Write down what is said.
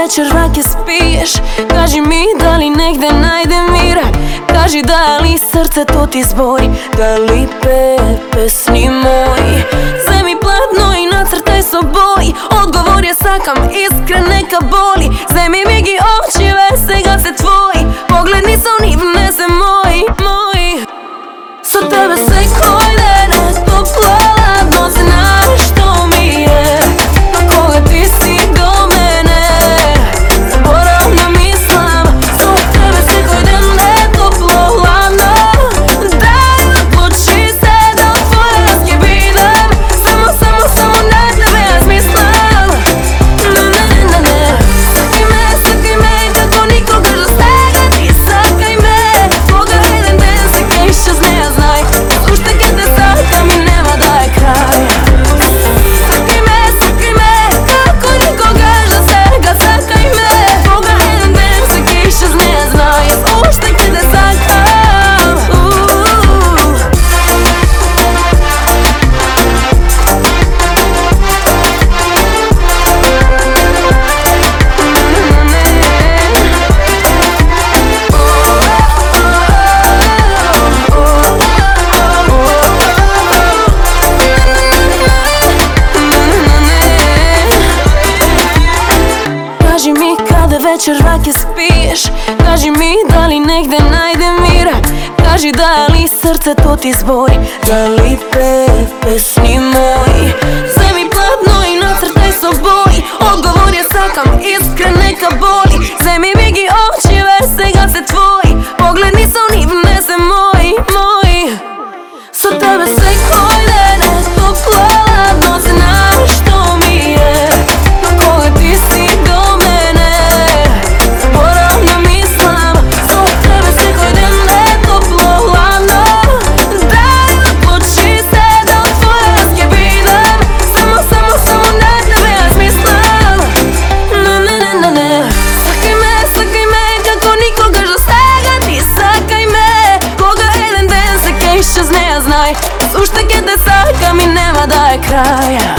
večer vake spiješ? Kaži mi da li negde najde mira? Kaži da li srce to ti zbori? Da li pesni moj zemi platno i nacrtaj s oboji? Odgovor je sakam, iskren neka boli. Zemi migi oči, vese ga se tvoji. Pogled nisu ni vnese moji. Sa tebe se koji dene toplo ladno. Znaš što mi je, na koga ti si do mene. Zaborav na mislim, sa tebe se koji dene toplo ladno. Daj odluči se da u tvoj razgib idem. Samo na tebe ja smislim. Ne, sakaj me i tako nikoga do svega ti sakaj me. Koga jedan den se kaj šťastne ja znaj. Slušaj kada sakam i nema da je kraj. Sakaj me, kako nikoga do svega sakaj me. Koga jedan den se kaj šťastne ja znaj. Slušaj kada sakam. Kaži mi kada večer vake spiješ? Kaži mi da li negde najde mira? Kaži da li srce to ti zbori? Da li pesni moj zemi platno i nacrtaj s oboji? Odgovor je sakam, iskren neka boli. Zemi migi oči, vese ga se tvoji. Pogled nisu ni vnese moji. Sa tebe se koji dene toplo ladno. Znaš što mi je, na koga ti si do mene. Zaborav na mislim, sa tebe se koji dene toplo ladno. Daj odluči se da u tvoj razgib idem. Samo na tebe ja smislim. Ne, sakaj me kako nikoga do svega ti sakaj me. Koga jedan den se kaj šťastne ja znaj. Slušaj kada sakam i nema da je kraja.